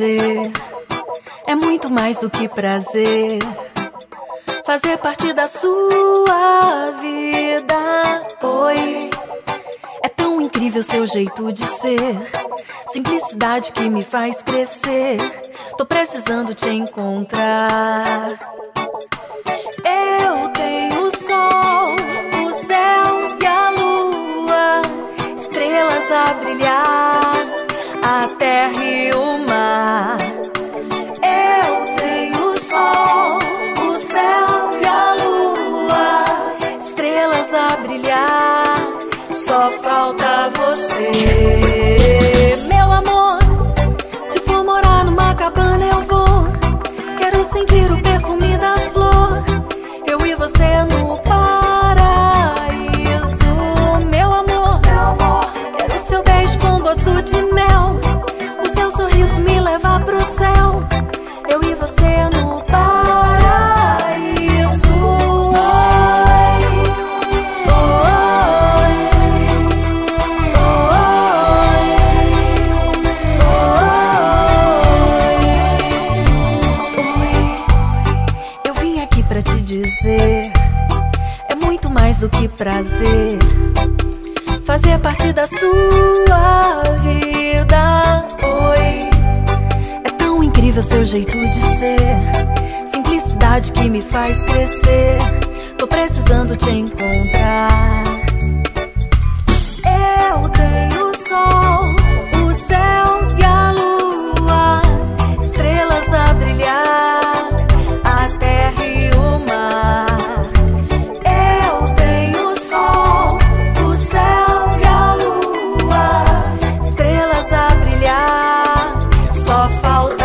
dizer. É muito mais do que prazer fazer parte da sua vida. Oi, é tão incrível seu jeito de ser, simplicidade que me faz crescer. Tô precisando te encontrar. Eu tenho o sol, o céu e a lua, estrelas a brilhar, a terra e o mar. Eu tenho o sol, o céu e a lua, estrelas a brilhar, só falta você. Meu amor, se for morar numa cabana eu vou. Quero sentir o perfume da flor, eu e você no paraíso. Meu amor, quero seu beijo com gosto de mel, o seu sorriso me leva pro céu, eu e você no paraíso. Eu vim aqui pra te dizer, é muito mais do que prazer fazer parte da sua vida. Oi, é tão incrível seu jeito de ser, simplicidade que me faz crescer. Tô precisando te encontrar. Eu tenho o sol, o céu e a lua, estrelas a brilhar, a terra e o mar. Eu tenho o sol, o céu e a lua, estrelas a brilhar, só falta